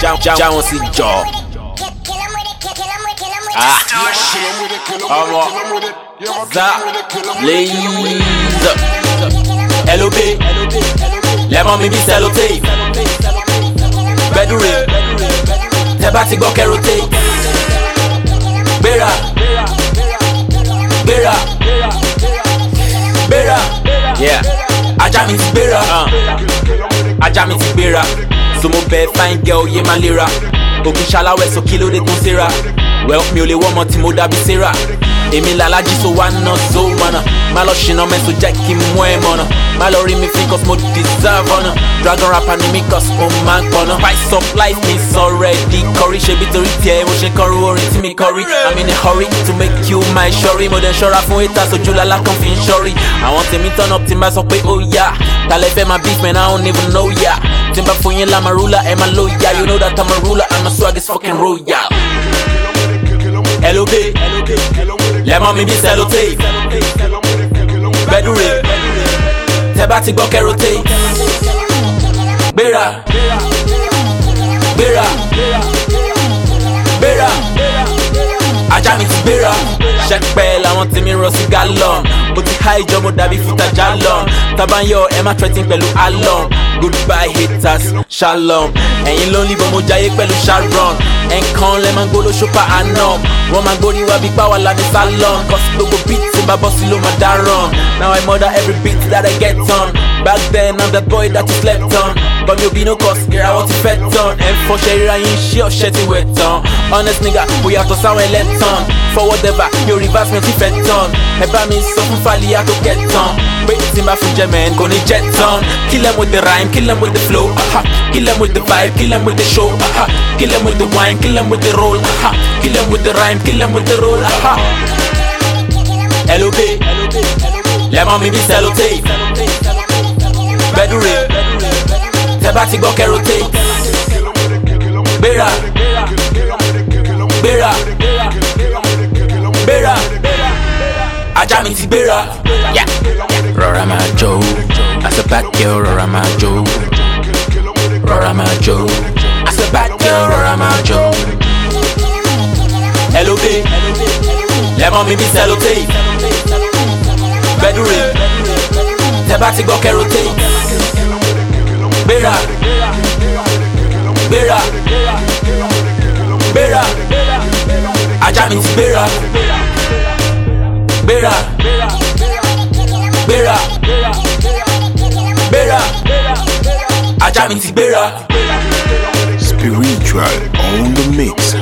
já wọn sí jọ. Ọmọ za laser LOB lẹ́mọ̀ mi bí sellotape gbẹdúre tẹ́ bá ti gbọ́ kẹrotate gbéra gbéra gbéra ajá mi ti gbéra ajá mi ti gbéra so mo bẹ fine girl yé má lera òkú ṣaláwẹ̀ so kí ló dé tó ń ṣera well mi ò lè wọ́mọ tí mo dàbí sarah èmi làlájí so wá ná so mọ̀nà má lọ ṣìnà mẹ́sàn jẹ́ kí n mú ẹ mọ̀nà má lọ rí mi fi cause mo deserve ọ̀nà dragon rapper ni mi cause mo máa ń gbọ́nà spice up life mi already kọrí ṣe bí torí tiẹ̀ mo ṣe kọrú orin tí mi kọrí I'm in a hurry to make you my shorty mo dẹ̀ ṣọ́ra fún haters ojú lálá kan fi ń ṣọ́rí àwọn tèmi turn up tí n bá sọ pé ó yá tàlẹ́ fẹ́ máa beef man I don't even know ya tí n bá fún yín lámà ruler ẹ̀ máa lóya you know that I'm a ruler and my swag is fucking royal. LOB lẹ́mọ̀ mi bí sellotape gbẹdúre tẹ́ bá ti gbọ́ kẹrotate gbéra gbéra gbéra ajá mi ti gbéra ṣẹpẹ́ làwọn tí mi rọ sí gallon mo ti há ìjọ mo dàbí fúta jálọn tabayọ ẹ má threaten pẹ̀lú alon goodbye haters shalom ẹ̀yin ló ń libọ̀ mo jayé pẹ̀lú sharon ẹ̀ǹkan lẹ́ máa ń gbóló ṣọ́pà anom wọ́n máa gbórí wá bí pàwọ́ ládé salon cause gbogbo beat tí bá bọ́ sí ló máa dáràn now I murder every beat that I get on back then I'm that boy that you slept on but mi ò bínú cause ìràwọ̀ ti fẹ́ tán ẹ̀ ń fọṣẹ́ ríra yín ṣé ọ̀ṣẹ́ ti wẹ̀ tán honest nigga kò yàtọ̀ sáwọn ẹlẹ́tàn forward ever mi ò reverse mi ò ti fẹ́ tán ẹ bá mi sọ fún Fàlíyà tó get tán pé tí n bá fún jẹ́mẹ̀ kò ní jet tán kill them with the rhyme kill them with the flow kill them with the vibe kill them with the show kill them with the wine kill them with the roll kill them with the rhyme kill them with the roll LOB lẹ́mọ̀ mi bí sellotape gbẹdúre tẹ́ bá ti gbọ́ kẹrotate gbéra gbéra gbéra ajá mi ti gbéra. Rọra máa jó as a bad girl rọra máa jó rọra máa jó as a bad girl rọra máa jó. LOB lẹ́mọ̀ mi bí sellotape gbẹdúre tẹ́ bá ti gbọ́ kẹrotate gbéra gbéra gbéra ajá mi ti gbéra gbéra gbéra gbéra ajá mi ti gbéra. Spiritual on the mix.